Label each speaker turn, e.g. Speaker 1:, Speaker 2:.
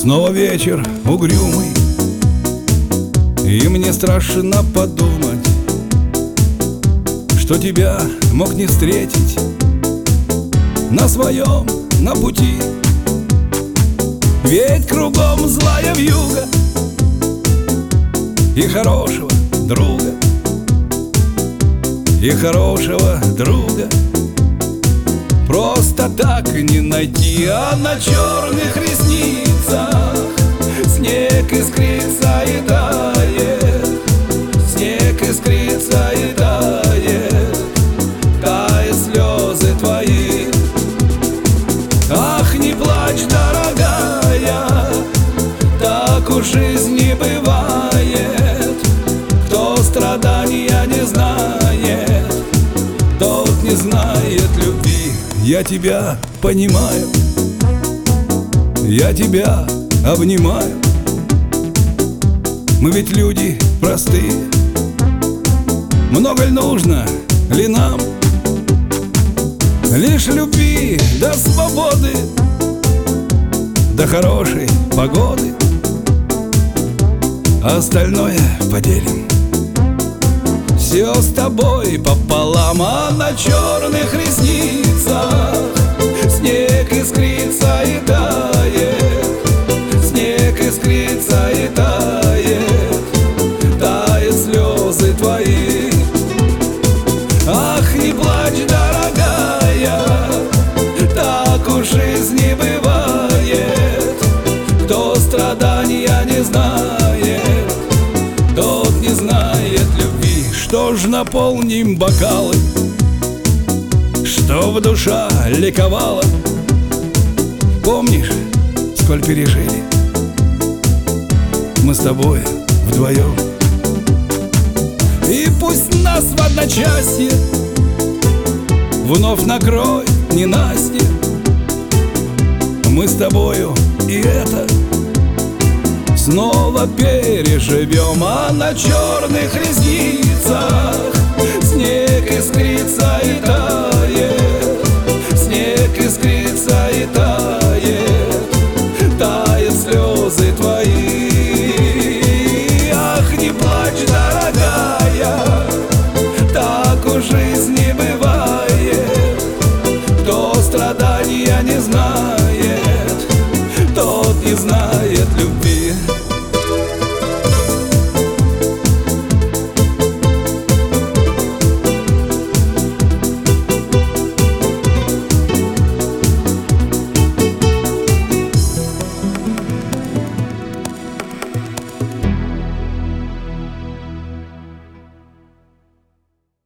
Speaker 1: Снова вечер угрюмый, и мне страшно подумать, что тебя мог не встретить на своем, на пути. Ведь кругом злая вьюга и хорошего друга, и хорошего друга просто так не найти. А на черных ресницах снег искрится и тает, снег искрится и тает, тают слезы твои. Ах, не плачь, дорогая, так уж жизнь не бывает. Кто страдания не знает, тот не знает любви. Я тебя понимаю, я тебя обнимаю. Мы ведь люди простые, много ли нужно ли нам? Лишь любви до свободы, до хорошей погоды, а остальное поделим все с тобой пополам. А на черных ресницах снег искрится и тает, снег искрится и тает, тают слезы твои. Ах, не плачь, дорогая, так уж жизнь не бывает. Кто страдания не знает, тот не знает любви. Что ж, наполним бокалы, чтоб душа ликовала. Помнишь, сколь пережили мы с тобой вдвоем? И пусть нас в одночасье вновь накроет ненастье, мы с тобою и это снова переживем. А на черных ресницах снег искрится и тает, снег искрится и тает, тают слезы твои. Ах, не плачь, дорогая, так уж жизнь не бывает. Кто страдания не знает, тот не знает любви.